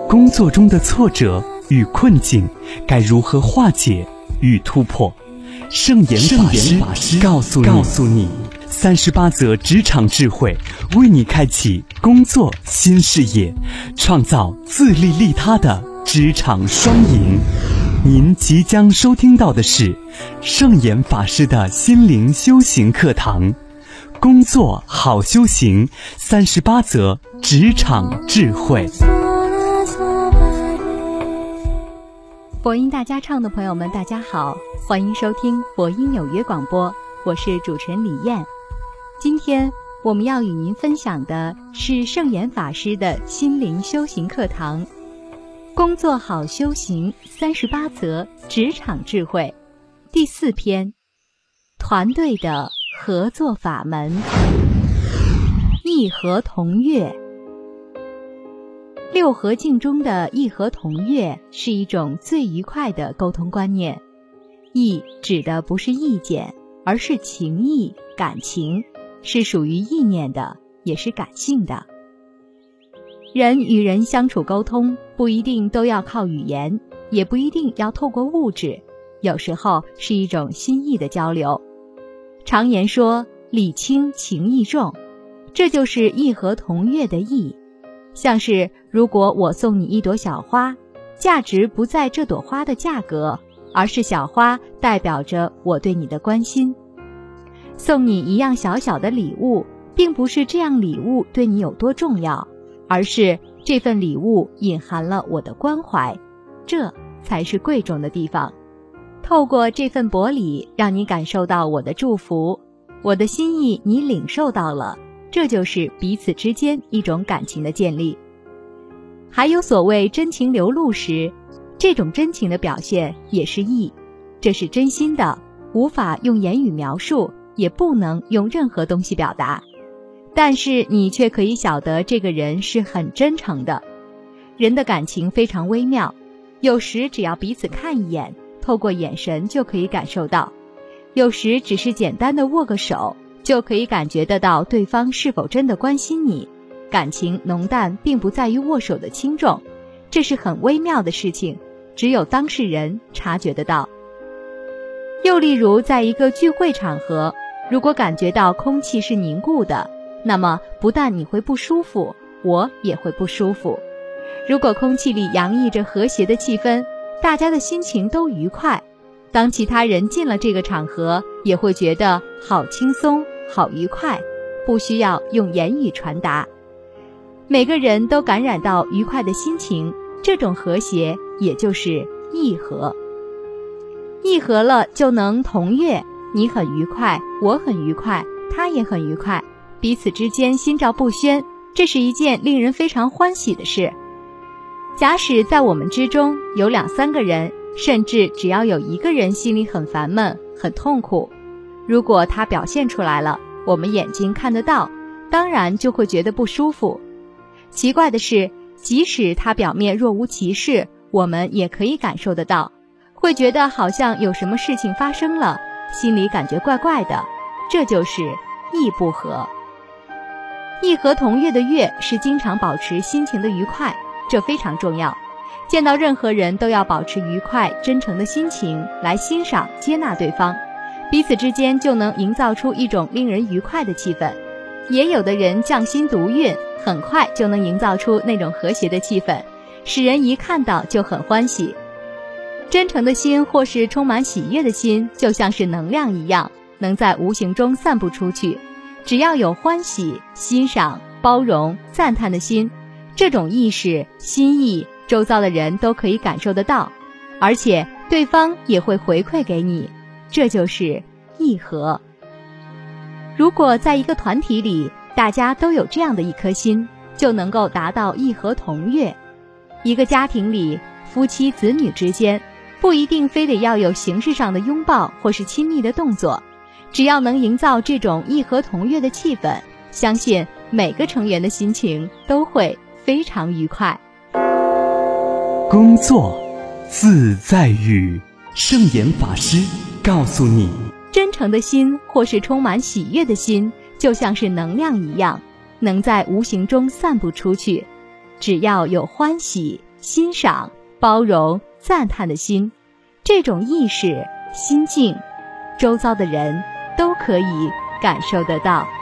工作中的挫折与困境该如何化解与突破？圣严法师告诉你38则职场智慧，为你开启工作新视野，创造自利利他的职场双赢。您即将收听到的是圣严法师的心灵修行课堂，工作好修行38则职场智慧。 佛音大家唱的朋友们，大家好，欢迎收听佛音纽约广播，我是主持人李燕。今天我们要与您分享的是圣严法师的心灵修行课堂，工作好修行38则职场智慧，第4篇，团队的合作法门，义和同悦。六合敬中的义和同悦是一种最愉快的沟通观念。义指的不是意见，而是情谊、感情，是属于意念的，也是感性的。人与人相处沟通，不一定都要靠语言，也不一定要透过物质，有时候是一种心意的交流。常言说礼轻情意重，这就是义和同悦的义。像是如果我送你一朵小花，价值不在这朵花的价格，而是小花代表着我对你的关心。送你一样小小的礼物，并不是这样礼物对你有多重要，而是这份礼物隐含了我的关怀，这才是贵重的地方。透过这份薄礼，让你感受到我的祝福，我的心意你领受到了，这就是彼此之间一种感情的建立。还有所谓真情流露时，这种真情的表现也是义，这是真心的，无法用言语描述，也不能用任何东西表达，但是你却可以晓得这个人是很真诚的。人的感情非常微妙，有时只要彼此看一眼，透过眼神就可以感受到，有时只是简单的握个手，就可以感觉得到对方是否真的关心你。感情浓淡并不在于握手的轻重，这是很微妙的事情，只有当事人察觉得到。又例如在一个聚会场合，如果感觉到空气是凝固的，那么不但你会不舒服，我也会不舒服。如果空气里洋溢着和谐的气氛，大家的心情都愉快，当其他人进了这个场合，也会觉得好轻松好愉快，不需要用言语传达。每个人都感染到愉快的心情，这种和谐也就是义和。义和了就能同悦，你很愉快，我很愉快，他也很愉快，彼此之间心照不宣，这是一件令人非常欢喜的事。假使在我们之中有2-3个人，甚至只要有一个人心里很烦闷很痛苦，如果他表现出来了，我们眼睛看得到，当然就会觉得不舒服。奇怪的是，即使他表面若无其事，我们也可以感受得到，会觉得好像有什么事情发生了，心里感觉怪怪的，这就是义不和。义和同悦的悦是经常保持心情的愉快，这非常重要。见到任何人都要保持愉快真诚的心情来欣赏接纳对方，彼此之间就能营造出一种令人愉快的气氛。也有的人匠心独运，很快就能营造出那种和谐的气氛，使人一看到就很欢喜。真诚的心或是充满喜悦的心，就像是能量一样，能在无形中散布出去。只要有欢喜、欣赏、包容、赞叹的心，这种意识、心意，周遭的人都可以感受得到，而且对方也会回馈给你，这就是义和。如果在一个团体里，大家都有这样的一颗心，就能够达到义和同悦。一个家庭里，夫妻子女之间，不一定非得要有形式上的拥抱或是亲密的动作，只要能营造这种义和同悦的气氛，相信每个成员的心情都会非常愉快。 工作自在语，圣严法师告诉你， 真诚的心或是充满喜悦的心，就像是能量一样，能在无形中散布出去。只要有欢喜、 欣赏、包容、赞叹的心。这种意识、心境，周遭的人都可以感受得到。